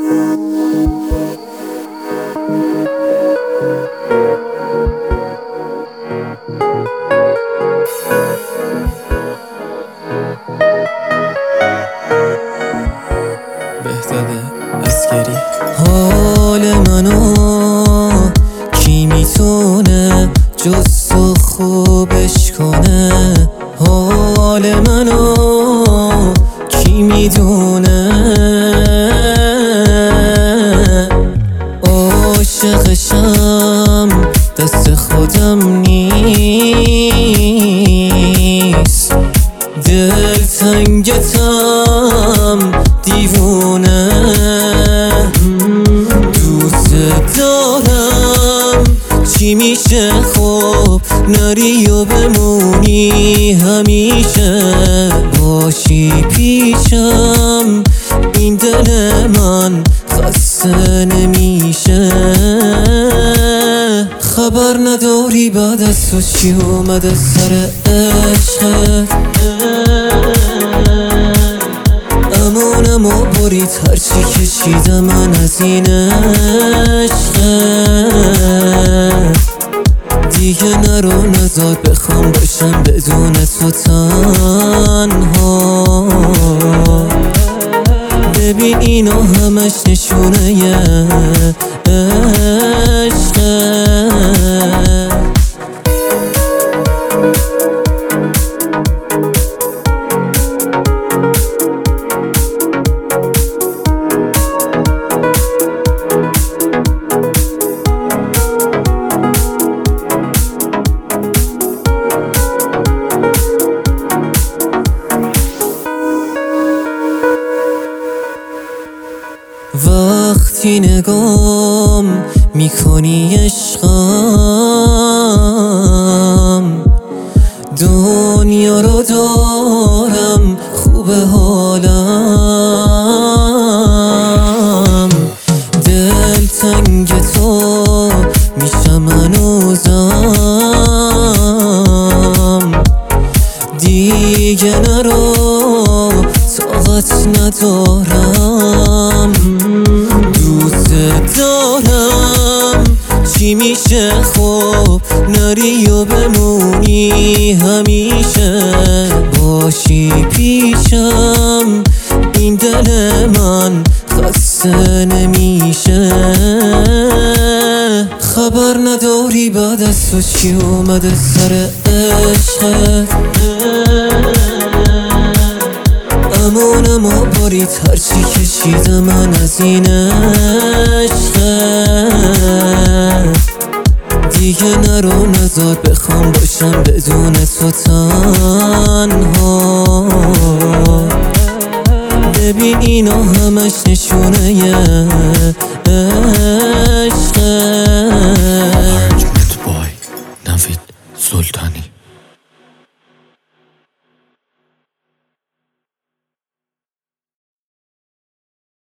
بهتره عسکری. حال منو کی میتونه جز تو خوبش کنه؟ حال منو کی میدونه؟ عاشقشم دست خودم نیست، دل تنگتم دیوونه. دوست دارم چی میشه خب نری و بمونی همیشه، باشی پیشم این دل من خسته نمیشه. خبر نداری بعد از تو چی اومده سر عشقت؟ امونمو برید هرچی کشیدم من از این عشقت. دیگه نرو نزاد بخوام باشم بدون تو تنها. ببین اینو همش نشونه ی عشقت. وقتی نگام میکنی عشقم، دنیا رو دارم خوب حالم. دل تنگ تو میشم هنوزم، دیگه نرو طاقت ندارم. دوست دارم چی میشه خب نری و بمونی همیشه، باشی پیشم این دل من خسته نمیشه. خبر نداری بعد از تو چی اومده سر عشقت؟ امونمو برید هرچی کشیدم من از این عشقت. دیگه نرو نزاد بخوام باشم بدون تو تنها. ببین اینو همش نشونه ی عشقت. بای نوید سلطانی.